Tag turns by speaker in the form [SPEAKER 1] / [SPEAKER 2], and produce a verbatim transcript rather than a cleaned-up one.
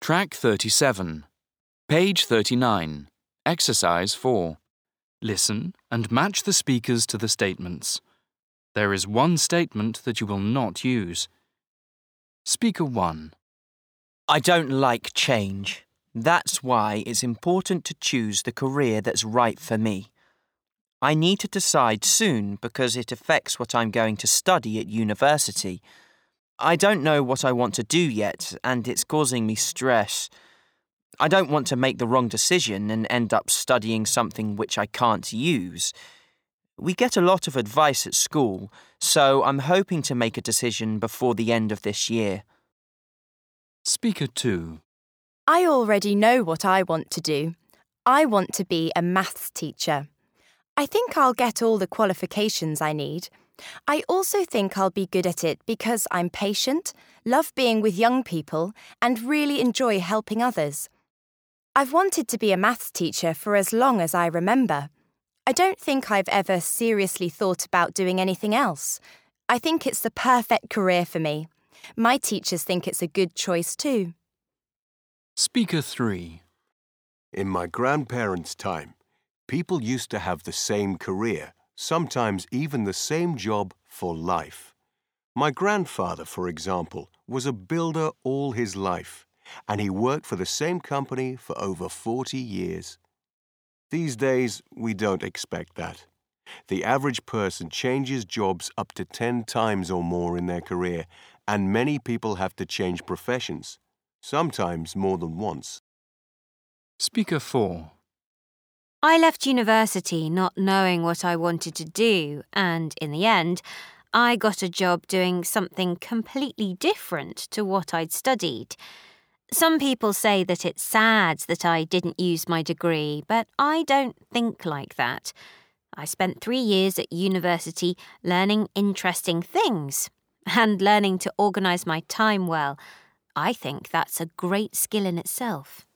[SPEAKER 1] Track thirty-seven. Page thirty-nine. Exercise four. Listen and match the speakers to the statements. There is one statement that you will not use. Speaker one.
[SPEAKER 2] I don't like change. That's why it's important to choose the career that's right for me. I need to decide soon because it affects what I'm going to study at university. I don't know what I want to do yet, and it's causing me stress. I don't want to make the wrong decision and end up studying something which I can't use. We get a lot of advice at school, so I'm hoping to make a decision before the end of this year.
[SPEAKER 1] Speaker two.
[SPEAKER 3] I already know what I want to do. I want to be a maths teacher. I think I'll get all the qualifications I need. I also think I'll be good at it because I'm patient, love being with young people, and really enjoy helping others. I've wanted to be a maths teacher for as long as I remember. I don't think I've ever seriously thought about doing anything else. I think it's the perfect career for me. My teachers think it's a good choice too.
[SPEAKER 1] Speaker three.
[SPEAKER 4] In my grandparents' time, people used to have the same career, sometimes even the same job for life. My grandfather, for example, was a builder all his life, and he worked for the same company for over forty years. These days, we don't expect that. The average person changes jobs up to ten times or more in their career, and many people have to change professions, sometimes more than once.
[SPEAKER 1] Speaker four.
[SPEAKER 5] I left university not knowing what I wanted to do, and in the end, I got a job doing something completely different to what I'd studied. Some people say that it's sad that I didn't use my degree, but I don't think like that. I spent three years at university learning interesting things and learning to organise my time well. I think that's a great skill in itself.